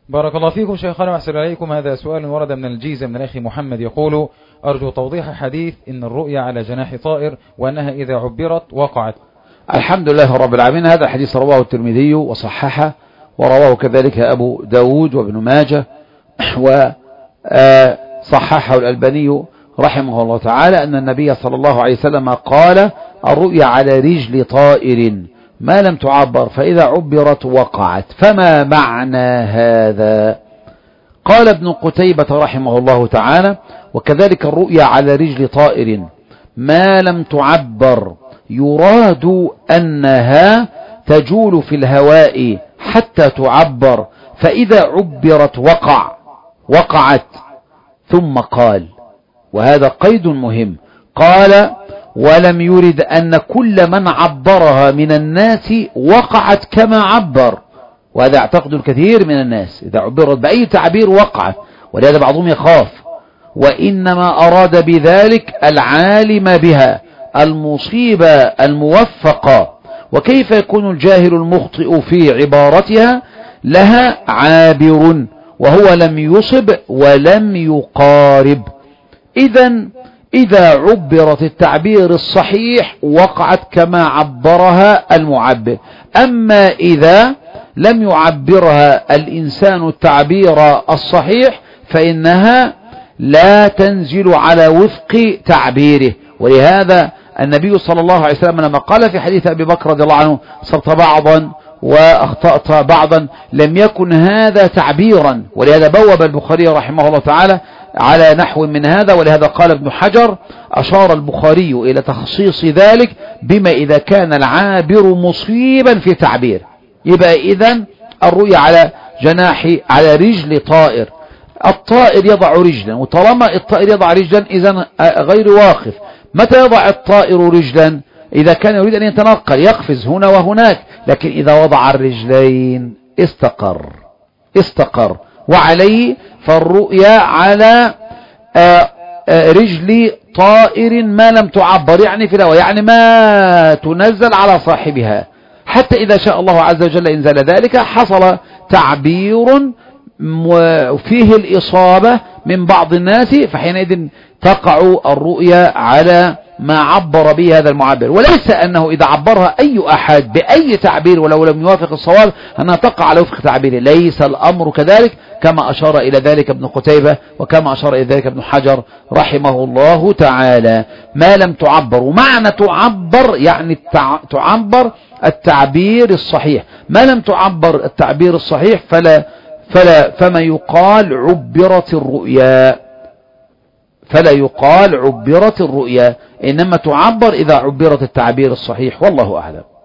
بارك الله فيكم شيخنا وأحسن عليكم. هذا سؤال ورد من الجيزة من الأخ محمد يقول: أرجو توضيح حديث إن الرؤيا على جناح طائر وأنها إذا عبرت وقعت. الحمد لله رب العالمين. هذا الحديث رواه الترمذي وصححه، ورواه كذلك أبو داود وابن ماجه، وصححه الألباني رحمه الله تعالى، أن النبي صلى الله عليه وسلم قال: الرؤيا على رجل طائر ما لم تعبر، فإذا عبرت وقعت. فما معنى هذا؟ قال ابن قتيبة رحمه الله تعالى: وكذلك الرؤيا على رجل طائر ما لم تعبر يراد أنها تجول في الهواء حتى تعبر، فإذا عبرت وقعت. ثم قال، وهذا قيد مهم، قال: ولم يرد أن كل من عبرها من الناس وقعت كما عبر. وهذا اعتقد الكثير من الناس، إذا عبرت بأي تعبير وقعت، ولهذا بعضهم يخاف. وإنما أراد بذلك العالم بها، المصيبة الموفقة. وكيف يكون الجاهل المخطئ في عبارتها لها عابر وهو لم يصب ولم يقارب؟ إذا عبرت التعبير الصحيح وقعت كما عبرها المعبر. أما إذا لم يعبرها الإنسان التعبير الصحيح فإنها لا تنزل على وفق تعبيره. ولهذا النبي صلى الله عليه وسلم لما قال في حديث أبي بكر رضي الله عنه: صبت بعضا وأخطأت بعضا، لم يكن هذا تعبيرا. ولهذا بوب البخاري رحمه الله تعالى على نحو من هذا. ولهذا قال ابن حجر: أشار البخاري إلى تخصيص ذلك بما إذا كان العابر مصيبا في تعبير. يبقى إذن الرؤيا على رجل طائر، الطائر يضع رجلا، وطالما الطائر يضع رجلا إذن غير واقف. متى يضع الطائر رجلا؟ إذا كان يريد أن يتنقل يقفز هنا وهناك، لكن إذا وضع الرجلين استقر. وعليه فالرؤيا على رجل طائر ما لم تعبر، يعني في الهواء، يعني ما تنزل على صاحبها، حتى إذا شاء الله عز وجل إنزال ذلك حصل تعبير فيه الإصابة من بعض الناس، فحينئذ تقع الرؤيا على ما عبر به هذا المعبر. وليس أنه إذا عبرها أي أحد بأي تعبير ولو لم يوافق الصواب أنها تقع على وفق تعبيره. ليس الأمر كذلك، كما أشار إلى ذلك ابن قتيبة وكما أشار إلى ذلك ابن حجر رحمه الله تعالى. ما لم تعبر، ومعنى تعبر يعني تعبر التعبير الصحيح. ما لم تعبر التعبير الصحيح فما يقال عبرت الرؤيا، فلا يقال عبرت الرؤيا، إنما تعبر إذا عبرت التعبير الصحيح. والله أعلم.